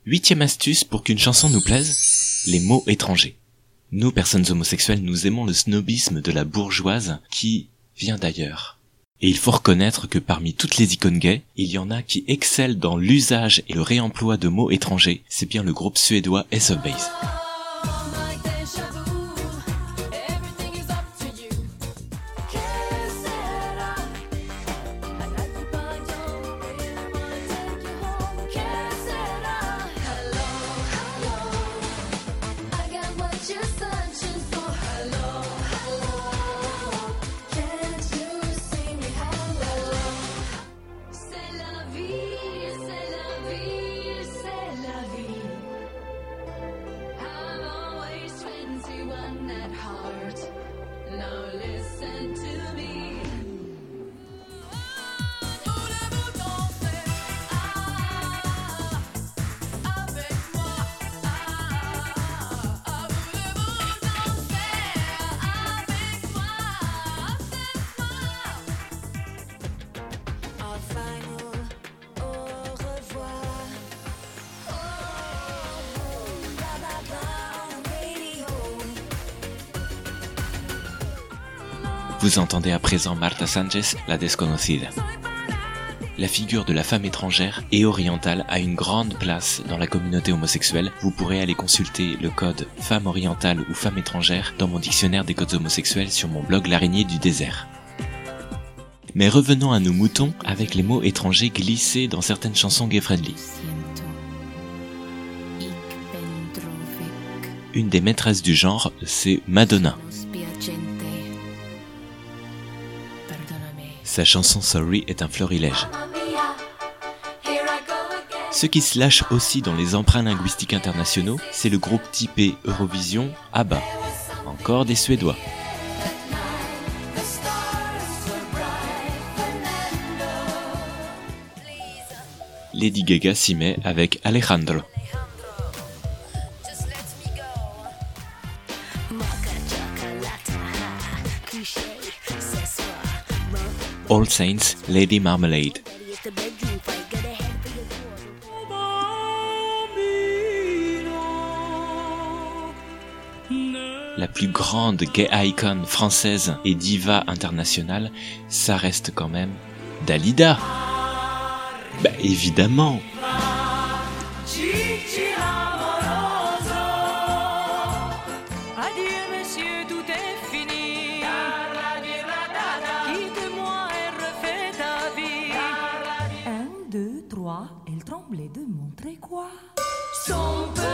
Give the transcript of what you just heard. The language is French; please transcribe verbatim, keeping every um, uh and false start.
Huitième astuce pour qu'une chanson nous plaise, les mots étrangers. Nous, personnes homosexuelles, nous aimons le snobisme de la bourgeoise qui vient d'ailleurs. Et il faut reconnaître que parmi toutes les icônes gays, il y en a qui excellent dans l'usage et le réemploi de mots étrangers. C'est bien le groupe suédois Ace of Base. Vous entendez à présent Marta Sánchez, la desconocida. La figure de la femme étrangère et orientale a une grande place dans la communauté homosexuelle. Vous pourrez aller consulter le code femme orientale ou femme étrangère dans mon dictionnaire des codes homosexuels sur mon blog L'araignée du désert. Mais revenons à nos moutons avec les mots étrangers glissés dans certaines chansons gay-friendly. Une des maîtresses du genre, c'est Madonna. Sa chanson Sorry est un florilège. Ce qui se lâche aussi dans les emprunts linguistiques internationaux, c'est le groupe typé Eurovision ABBA. Encore des Suédois. Lady Gaga s'y met avec Alejandro. All Saints, Lady Marmalade. La plus grande gay icon française et diva internationale, ça reste quand même Dalida. Bah évidemment. Elle tremblait de montrer quoi? Son